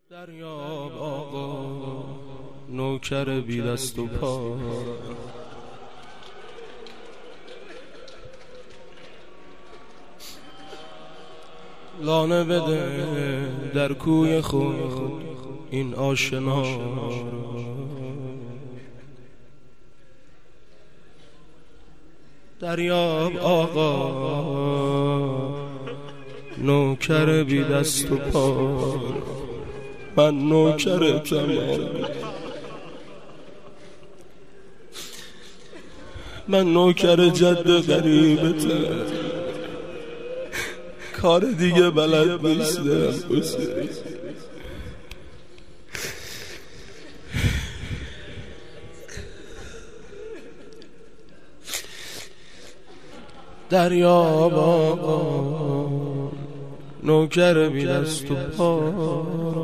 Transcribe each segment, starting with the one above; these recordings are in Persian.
دریاب آقا نوکر بی دست و پا، لانه بده در کوی خود این آشنا. دریاب آقا نوکر بی دست و پا، من نوکرتم، من نوکر جد غریبتم، کار دیگه بلد نیستم. دریاب آقا نوکر بی دست و پا،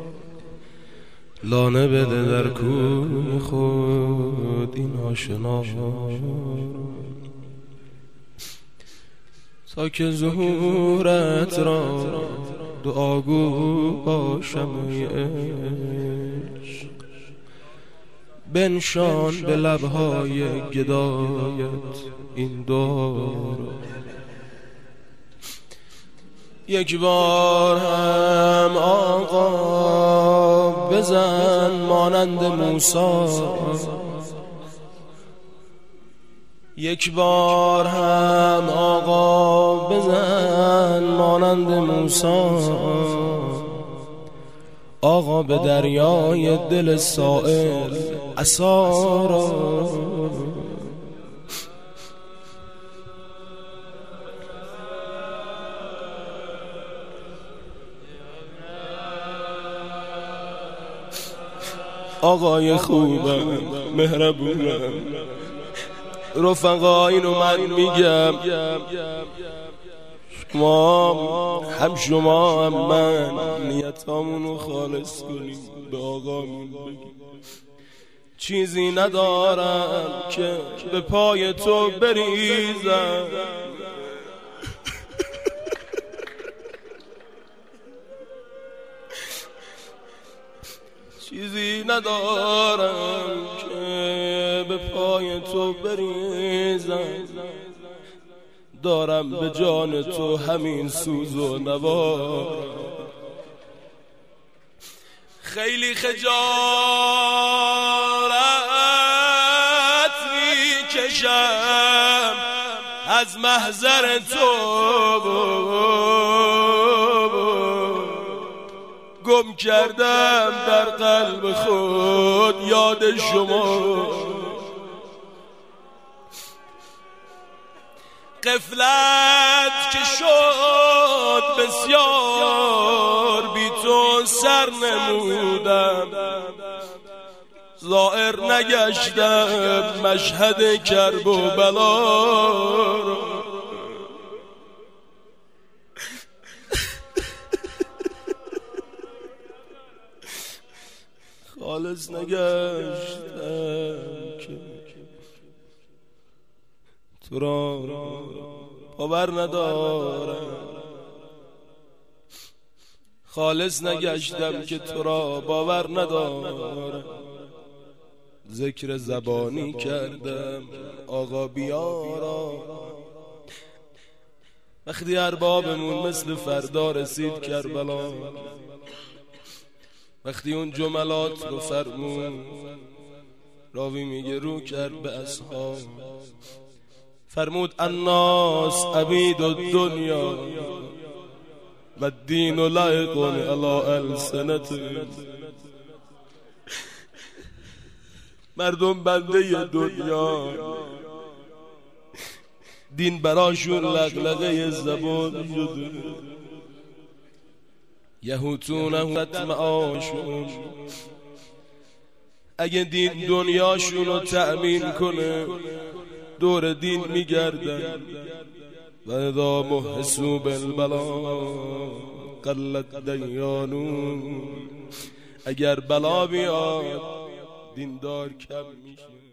لانه بده در کوی خود این آشنا. تا که ظهورت را دعاگو باشم عشق، بنشان به لبهای گدایت این دعا. یک بار هم آقا بزن مانند موسی، یک بار هم آقا بزن مانند موسی. آقا به دریای دل سائل عصا را، آقای خوبم مهربونم رفقا، اینو من میگم، شما هم من نیتامونو خالص کنیم، به آقامون بگیم چیزی ندارم که به پای تو بریزم، چیزی ندارم که به پای تو بریزم، دارم به جان تو همین سوز و نوا. خیلی خجالت میکشم از محضر تو، گم کردم در قلب خود یاد شما. غفلت که شد بسیار بی تو سر نمودم، ظاهر نگشتم مشهد کرب و بلا. خالص نگشتم که تو را باور ندارم، خالص نگشتم که تو را باور ندارم. ذکر زبانی کردم آقا بیارا، وقتی اربابمون مثل فردا رسید کربلا، وقتی اون جملات رو فرمود، راوی میگه رو کرد به اصحاب، فرمود الناس عبید الدنیا و الدین لایق علی السنتهم. مردم بنده دنیا، دین براشون لغلقه زبان شده. یهوتون معاشون، اگه دین دنیاشون رو تأمین کنه دور دین میگردن. و اذا محسوا بالبلا قلت دیانون، اگر بلا بیاد دیندار کم میشه.